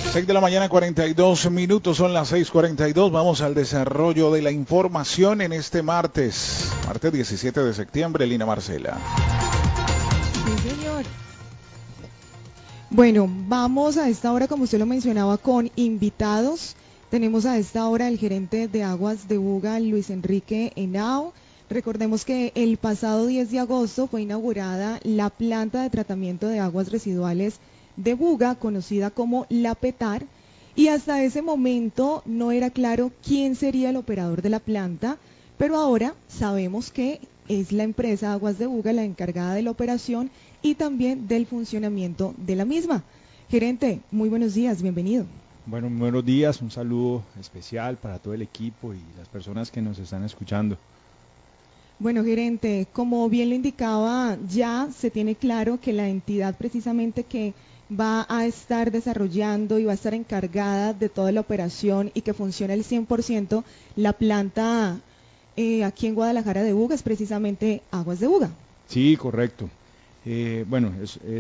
6 de la mañana, 42 minutos, son las 6:42. Vamos al desarrollo de la información en este martes 17 de septiembre, Lina Marcela. Sí, señor. Bueno, vamos a esta hora, como usted lo mencionaba, con invitados. Tenemos a esta hora el gerente de Aguas de Buga, Luis Enrique Henao. Recordemos que el pasado 10 de agosto fue inaugurada la planta de tratamiento de aguas residuales de Buga, conocida como La Petar, y hasta ese momento no era claro quién sería el operador de la planta, pero ahora sabemos que es la empresa Aguas de Buga la encargada de la operación y también del funcionamiento de la misma. Gerente, muy buenos días, bienvenido. Bueno, muy buenos días, un saludo especial para todo el equipo y las personas que nos están escuchando. Bueno, gerente, como bien lo indicaba, ya se tiene claro que la entidad precisamente que va a estar desarrollando y va a estar encargada de toda la operación y que funcione al 100%, la planta aquí en Guadalajara de Buga es precisamente Aguas de Buga. Sí, correcto. Bueno,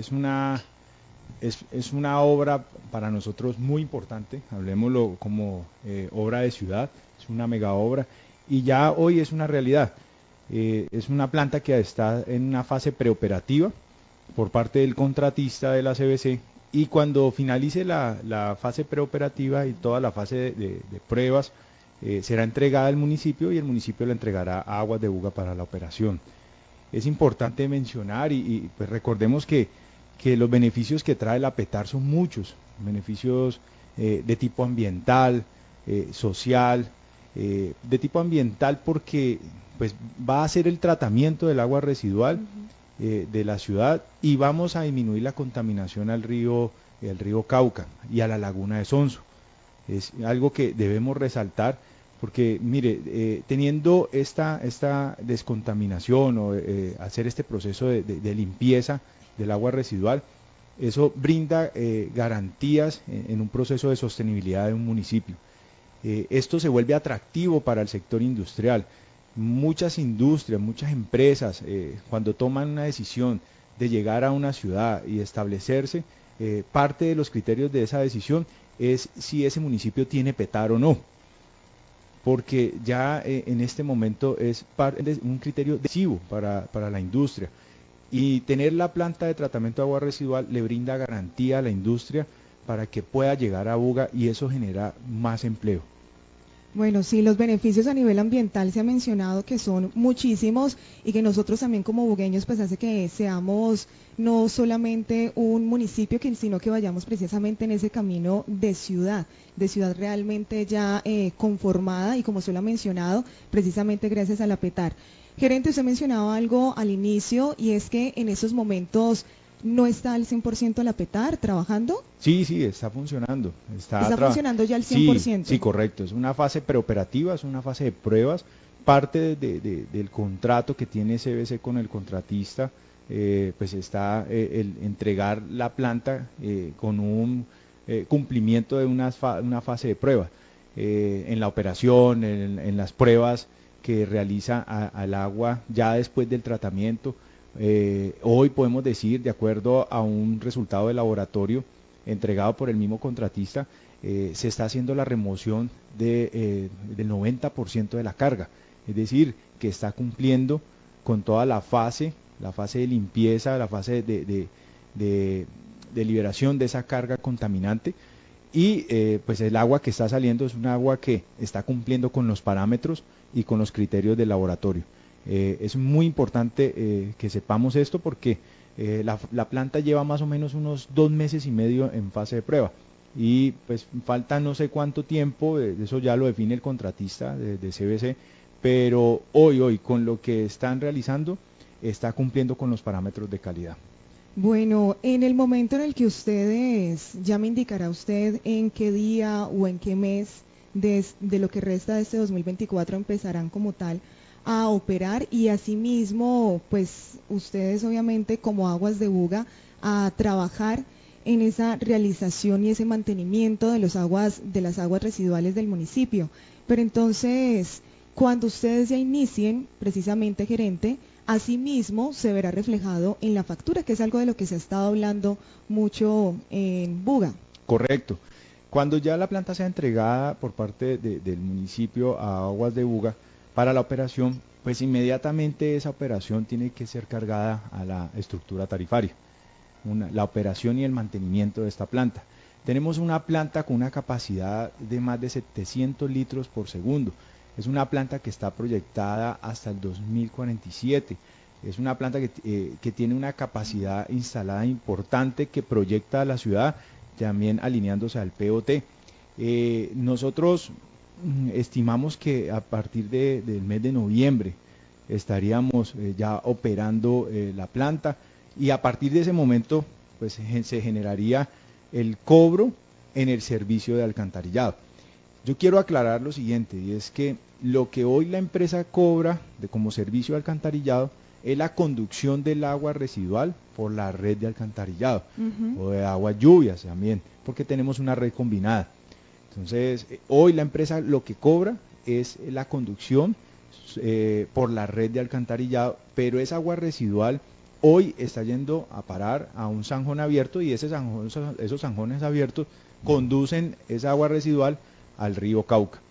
es una obra para nosotros muy importante, hablemoslo como obra de ciudad, es una mega obra y ya hoy es una realidad. Es una planta que está en una fase preoperativa por parte del contratista de la CBC y cuando finalice la fase preoperativa y toda la fase de pruebas, será entregada al municipio y el municipio la entregará a Aguas de Buga para la operación. Es importante mencionar pues recordemos que los beneficios que trae la PETAR son muchos, beneficios de tipo ambiental, social, de tipo ambiental porque pues va a hacer el tratamiento del agua residual de la ciudad y vamos a disminuir la contaminación al río, el río Cauca y a la laguna de Sonso. Es algo que debemos resaltar porque, mire, teniendo esta descontaminación o hacer este proceso de limpieza del agua residual, eso brinda garantías en un proceso de sostenibilidad de un municipio. Esto se vuelve atractivo para el sector industrial. Muchas industrias, muchas empresas, cuando toman una decisión de llegar a una ciudad y establecerse, parte de los criterios de esa decisión es si ese municipio tiene PETAR o no, porque ya en este momento es un criterio decisivo para la industria. Y tener la planta de tratamiento de agua residual le brinda garantía a la industria para que pueda llegar a Buga y eso genera más empleo. Bueno, sí, los beneficios a nivel ambiental se ha mencionado que son muchísimos y que nosotros también como bugueños pues hace que seamos no solamente un municipio, sino que vayamos precisamente en ese camino de ciudad realmente ya conformada y como usted lo ha mencionado, precisamente gracias a la PETAR. Gerente, usted mencionaba algo al inicio y es que en esos momentos no está al 100% la PETAR trabajando. Sí, sí, está funcionando. Está funcionando ya al Sí, 100%. sí, correcto. Es una fase preoperativa, es una fase de pruebas. Parte del contrato que tiene CBC con el contratista, pues está el entregar la planta con un cumplimiento de una fase de pruebas. En la operación, en las pruebas que realiza al agua ya después del tratamiento. Hoy podemos decir, de acuerdo a un resultado de laboratorio entregado por el mismo contratista, se está haciendo la remoción del 90% de la carga, es decir, que está cumpliendo con toda la fase de limpieza, la fase de liberación de esa carga contaminante y pues el agua que está saliendo es un agua que está cumpliendo con los parámetros y con los criterios del laboratorio. Es muy importante que sepamos esto porque la planta lleva más o menos unos 2 meses y medio en fase de prueba y pues falta no sé cuánto tiempo, eso ya lo define el contratista de CBC, pero hoy con lo que están realizando está cumpliendo con los parámetros de calidad. Bueno, en el momento en el que ustedes, ya me indicará usted en qué día o en qué mes de lo que resta de este 2024 empezarán como tal a operar y asimismo, pues ustedes obviamente como Aguas de Buga a trabajar en esa realización y ese mantenimiento de las aguas residuales del municipio. Pero entonces, cuando ustedes ya inicien, precisamente gerente, asimismo se verá reflejado en la factura, que es algo de lo que se ha estado hablando mucho en Buga. Correcto. Cuando ya la planta sea entregada por parte del municipio a Aguas de Buga para la operación, pues inmediatamente esa operación tiene que ser cargada a la estructura tarifaria, la operación y el mantenimiento de esta planta. Tenemos una planta con una capacidad de más de 700 litros por segundo. Es una planta que está proyectada hasta el 2047. Es una planta que tiene una capacidad instalada importante que proyecta a la ciudad, también alineándose al POT. Nosotros estimamos que a partir del mes de noviembre estaríamos ya operando la planta, y a partir de ese momento pues se generaría el cobro en el servicio de alcantarillado. Yo quiero aclarar lo siguiente, y es que lo que hoy la empresa cobra como servicio de alcantarillado es la conducción del agua residual por la red de alcantarillado, o de agua lluvias también, porque tenemos una red combinada. Entonces, hoy la empresa lo que cobra es la conducción por la red de alcantarillado, pero esa agua residual hoy está yendo a parar a un zanjón abierto, y esos zanjones abiertos conducen esa agua residual al río Cauca.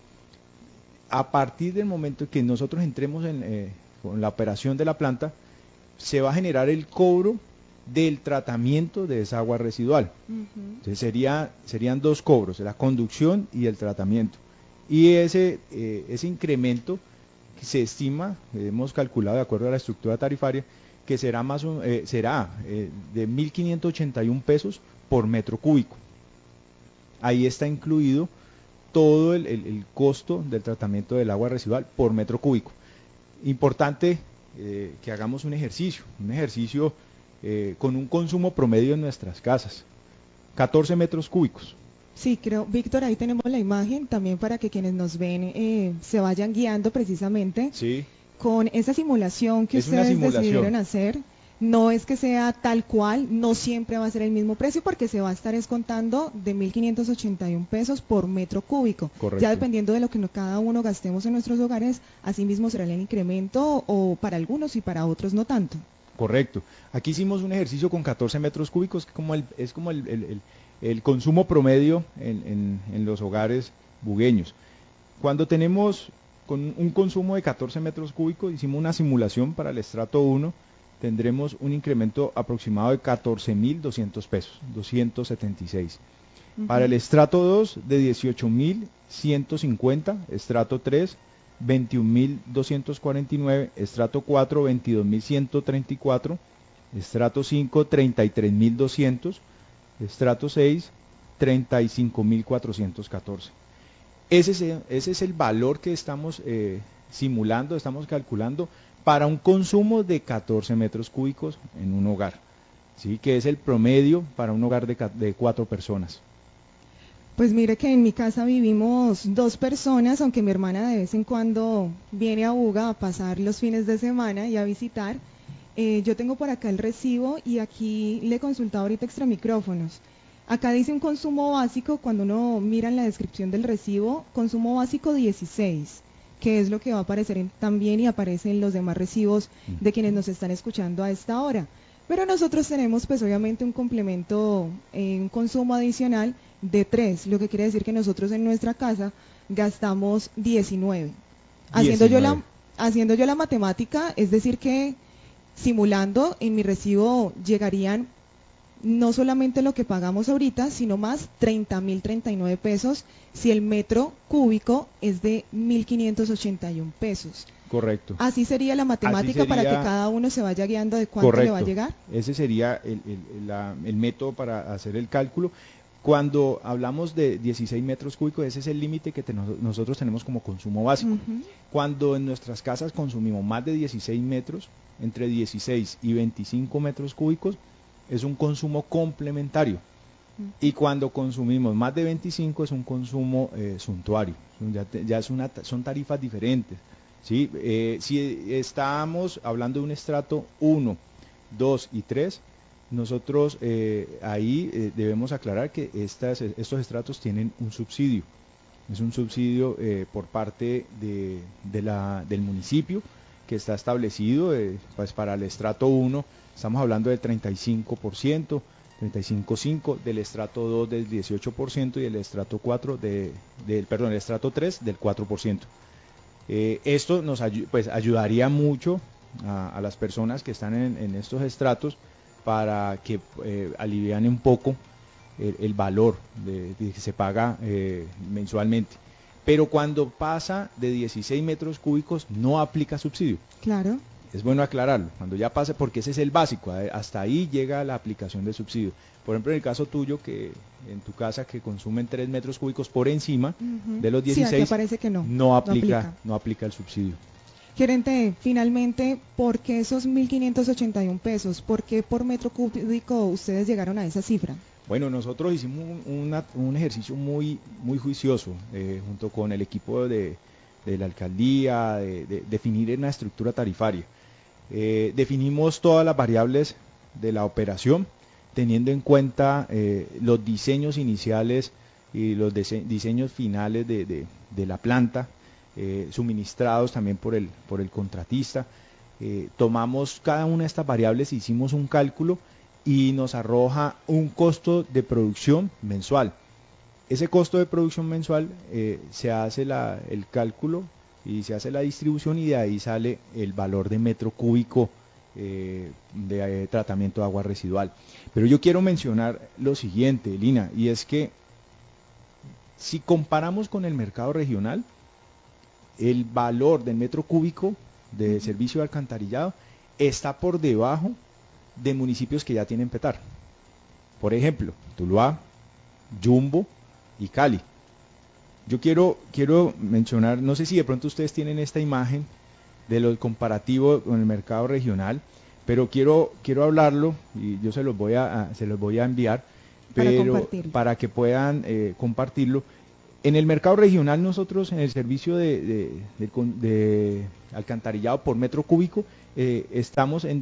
A partir del momento que nosotros entremos con la operación de la planta, se va a generar el cobro del tratamiento de esa agua residual. Entonces serían dos cobros, la conducción y el tratamiento. Y ese incremento se estima, hemos calculado de acuerdo a la estructura tarifaria, que será de 1.581 pesos por metro cúbico. Ahí está incluido todo el costo del tratamiento del agua residual por metro cúbico. Importante que hagamos un ejercicio con un consumo promedio en nuestras casas, 14 metros cúbicos. Sí, creo, Víctor, ahí tenemos la imagen también para que quienes nos ven se vayan guiando precisamente con esa simulación que ustedes decidieron hacer. No es que sea tal cual, no siempre va a ser el mismo precio, porque se va a estar descontando de 1.581 pesos por metro cúbico. Correcto. Ya dependiendo de lo que cada uno gastemos en nuestros hogares, así mismo será el incremento, o para algunos y para otros no tanto. Correcto. Aquí hicimos un ejercicio con 14 metros cúbicos, que es como el consumo promedio en los hogares bugueños. Cuando tenemos con un consumo de 14 metros cúbicos, hicimos una simulación para el estrato 1, tendremos un incremento aproximado de 14.200 pesos, 276. Para el estrato 2, de 18.150, estrato 3, 21.249, estrato 4, 22.134, estrato 5, 33.200, estrato 6, 35.414. Ese es el valor que estamos simulando, estamos calculando para un consumo de 14 metros cúbicos en un hogar, ¿sí? Que es el promedio para un hogar de 4 personas. Pues mire que en mi casa vivimos 2 personas, aunque mi hermana de vez en cuando viene a Buga a pasar los fines de semana y a visitar. Yo tengo por acá el recibo, y aquí le he consultado ahorita extra micrófonos. Acá dice un consumo básico, cuando uno mira en la descripción del recibo, consumo básico 16, que es lo que va a aparecer también y aparece en los demás recibos de quienes nos están escuchando a esta hora. Pero nosotros tenemos pues obviamente un complemento, un consumo adicional de 3, lo que quiere decir que nosotros en nuestra casa gastamos 19. Haciendo yo la matemática, es decir que simulando en mi recibo llegarían no solamente lo que pagamos ahorita, sino más 30.039 pesos si el metro cúbico es de 1.581 pesos. Correcto. Así sería la matemática, para que cada uno se vaya guiando de cuánto le va a llegar. Ese sería el método para hacer el cálculo. Cuando hablamos de 16 metros cúbicos, ese es el límite que nosotros tenemos como consumo básico. Cuando en nuestras casas consumimos más de 16 metros, entre 16 y 25 metros cúbicos, es un consumo complementario. Y cuando consumimos más de 25 es un consumo suntuario. Son tarifas diferentes, ¿sí? Si estamos hablando de un estrato 1, 2 y 3, nosotros ahí debemos aclarar que estos estratos tienen un subsidio. Es un subsidio por parte del municipio, que está establecido pues para el estrato 1, estamos hablando del 35%, 35.5, del estrato 2 del 18% y el estrato 4 el estrato 3 del 4%. Esto nos pues ayudaría mucho a las personas que están en estos estratos para que aliviane un poco el valor de que se paga mensualmente. Pero cuando pasa de 16 metros cúbicos no aplica subsidio. Claro. Es bueno aclararlo, cuando ya pase, porque ese es el básico, hasta ahí llega la aplicación de subsidio. Por ejemplo, en el caso tuyo, que en tu casa que consumen 3 metros cúbicos por encima de los 16, sí, aquí parece que no aplica el subsidio. Gerente, finalmente, ¿por qué esos 1.581 pesos? ¿Por qué por metro cúbico ustedes llegaron a esa cifra? Bueno, nosotros hicimos un ejercicio muy juicioso, junto con el equipo de la alcaldía, de definir una estructura tarifaria. Definimos todas las variables de la operación, teniendo en cuenta los diseños iniciales y los diseños finales de la planta, suministrados también por el contratista. Tomamos cada una de estas variables, hicimos un cálculo y nos arroja un costo de producción mensual. Ese costo de producción mensual se hace el cálculo y se hace la distribución, y de ahí sale el valor de metro cúbico de tratamiento de agua residual. Pero yo quiero mencionar lo siguiente, Lina, y es que si comparamos con el mercado regional, el valor del metro cúbico de servicio de alcantarillado está por debajo de municipios que ya tienen PETAR. Por ejemplo, Tuluá, Yumbo y Cali. Yo quiero mencionar, no sé si de pronto ustedes tienen esta imagen de lo comparativo con el mercado regional, pero quiero hablarlo y yo se los voy a enviar, pero para que puedan compartirlo. En el mercado regional, nosotros en el servicio de alcantarillado por metro cúbico estamos en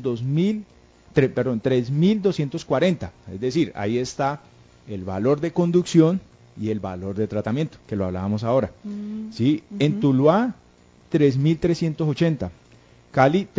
3.240, es decir, ahí está el valor de conducción y el valor de tratamiento, que lo hablábamos ahora. ¿Sí? En Tuluá, 3.380, Cali,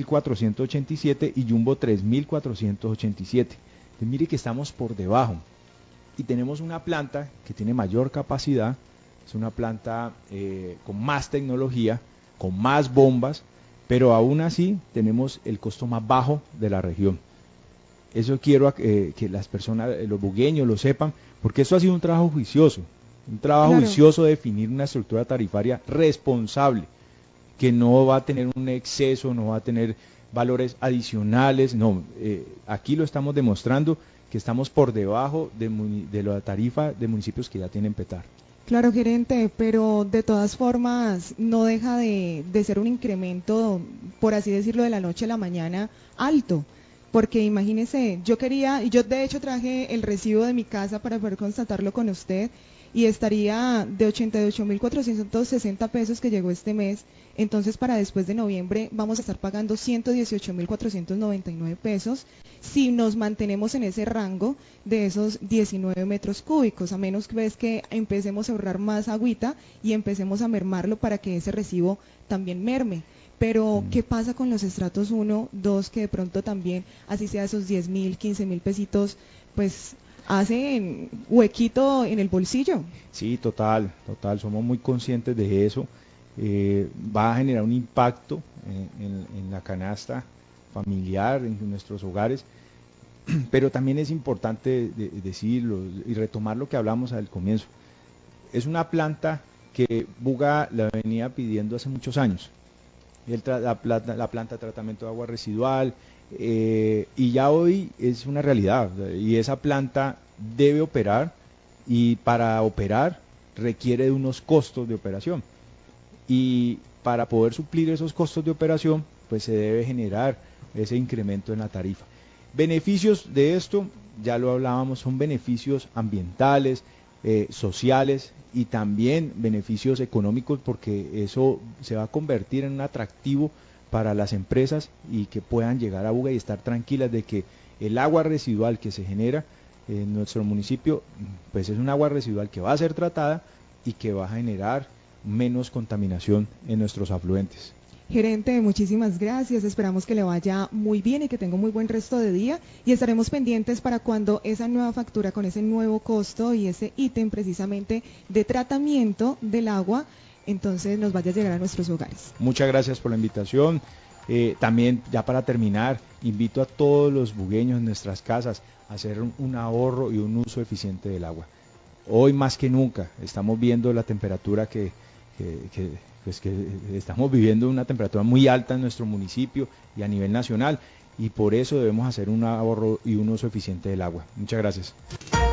3.487 y Yumbo, 3.487. Entonces, mire que estamos por debajo. Y tenemos una planta que tiene mayor capacidad, es una planta con más tecnología, con más bombas, pero aún así tenemos el costo más bajo de la región. Eso quiero que las personas, los bugueños, lo sepan, porque eso ha sido un trabajo juicioso, juicioso de definir una estructura tarifaria responsable, que no va a tener un exceso, no va a tener valores adicionales, no, aquí lo estamos demostrando, que estamos por debajo de la tarifa de municipios que ya tienen PETAR. Claro, gerente, pero de todas formas no deja de ser un incremento, por así decirlo, de la noche a la mañana alto. Porque imagínese, yo de hecho traje el recibo de mi casa para poder constatarlo con usted, y estaría de 88.460 pesos que llegó este mes. Entonces, para después de noviembre vamos a estar pagando 118.499 pesos si nos mantenemos en ese rango de esos 19 metros cúbicos, a menos que empecemos a ahorrar más agüita y empecemos a mermarlo para que ese recibo también merme. Pero, ¿qué pasa con los estratos 1, 2, que de pronto también, así sea esos 10.000, 15.000 pesitos, pues hacen huequito en el bolsillo? Sí, total, somos muy conscientes de eso. Va a generar un impacto en la canasta familiar, en nuestros hogares, pero también es importante decirlo y retomar lo que hablamos al comienzo. Es una planta que Buga la venía pidiendo hace muchos años, la planta de tratamiento de agua residual, y ya hoy es una realidad, y esa planta debe operar, y para operar requiere de unos costos de operación, y para poder suplir esos costos de operación pues se debe generar ese incremento en la tarifa. Beneficios de esto, ya lo hablábamos, son beneficios ambientales, sociales y también beneficios económicos, porque eso se va a convertir en un atractivo para las empresas y que puedan llegar a Buga y estar tranquilas de que el agua residual que se genera en nuestro municipio pues es un agua residual que va a ser tratada y que va a generar menos contaminación en nuestros afluentes. Gerente, muchísimas gracias. Esperamos que le vaya muy bien y que tenga un muy buen resto de día. Y estaremos pendientes para cuando esa nueva factura con ese nuevo costo y ese ítem precisamente de tratamiento del agua, entonces nos vaya a llegar a nuestros hogares. Muchas gracias por la invitación. También, ya para terminar, invito a todos los bugueños en nuestras casas a hacer un ahorro y un uso eficiente del agua. Hoy más que nunca estamos viendo la temperatura que estamos viviendo, una temperatura muy alta en nuestro municipio y a nivel nacional, y por eso debemos hacer un ahorro y un uso eficiente del agua. Muchas gracias.